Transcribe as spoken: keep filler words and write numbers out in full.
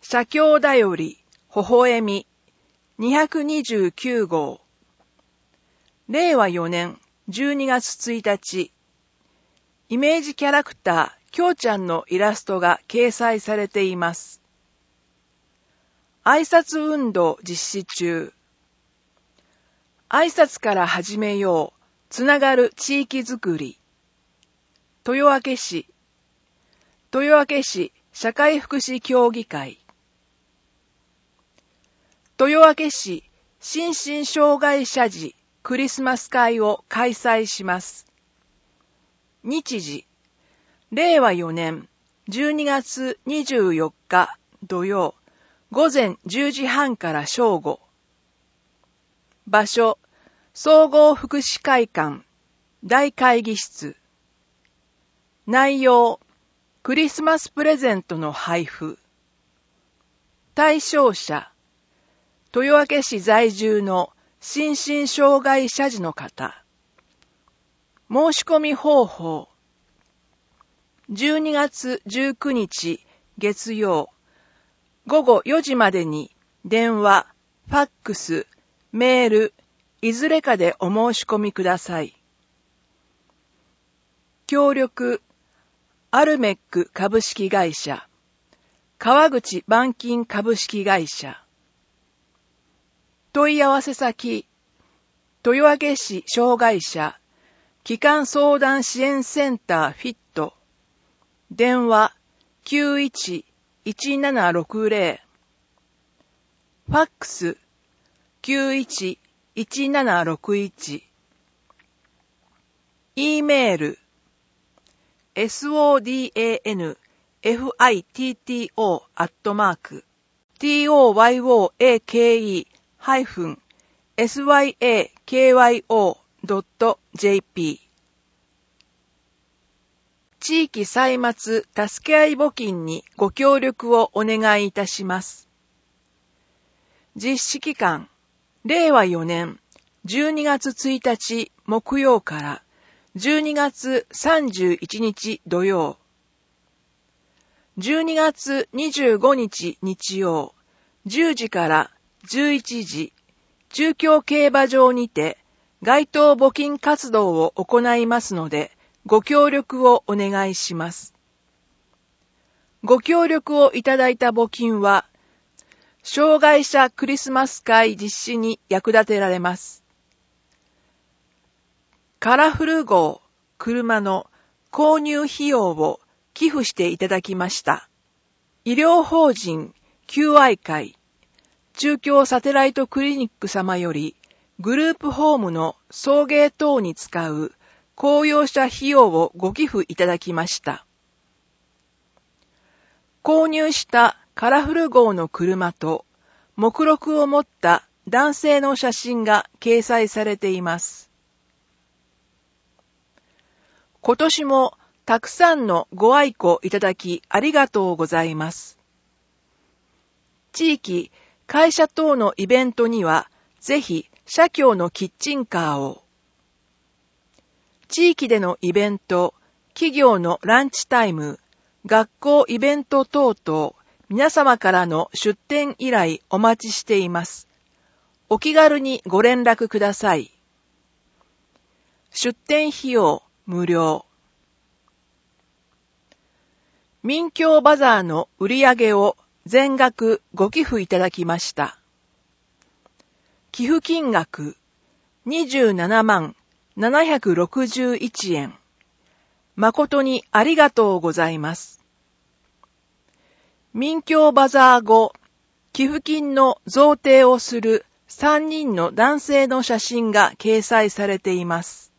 写経だより、微笑み、にひゃくにじゅうきゅうごう。れいわよねんじゅうにがつついたち。イメージキャラクター、きょうちゃんのイラストが掲載されています。挨拶運動実施中。挨拶から始めよう。つながる地域づくり。豊明市。豊明市社会福祉協議会。豊明市心身障害者児クリスマス会を開催します。日時、れいわよねんじゅうにがつにじゅうよっか土曜、午前じゅうじはんから正午。場所、総合福祉会館、大会議室。内容、クリスマスプレゼントの配布。対象者、豊明市在住の心身障害者児の方。申し込み方法。じゅうにがつじゅうくにち月曜、ごごよじまでに電話、ファックス、メール、いずれかでお申し込みください。協力、アルメック株式会社、川口板金株式会社。問い合わせ先、豊明市障害者、基幹相談支援センターフィット、電話 きゅういちいちななろくぜろ、ファックス きゅういちいちななろくいち、E メール、ソダンフィット アットマーク、トヨアケーション ドット ジェーピー 地域歳末助け合い募金にご協力をお願いいたします。実施期間、れいわよねんじゅうにがつついたち木曜からじゅうにがつさんじゅういちにち土曜、じゅうにがつにじゅうごにち日曜、じゅうじからじゅういちじ、中京競馬場にて街頭募金活動を行いますので、ご協力をお願いします。ご協力をいただいた募金は、障害者クリスマス会実施に役立てられます。カラフル号、車の購入費用を寄付していただきました。医療法人求愛会、中京サテライトクリニック様より、グループホームの送迎等に使う公用車費用をご寄付いただきました。購入したカラフル号の車と目録を持った男性の写真が掲載されています。今年もたくさんのご愛顧いただきありがとうございます。地域、会社等のイベントにはぜひ社協のキッチンカーを。地域でのイベント、企業のランチタイム、学校イベント等々、皆様からの出店依頼お待ちしています。お気軽にご連絡ください。出店費用無料。民協バザーの売り上げを全額ご寄付いただきました。寄付金額にじゅうななまんななひゃくろくじゅういちえん。誠にありがとうございます。民協バザー後、寄付金の贈呈をするさんにんの男性の写真が掲載されています。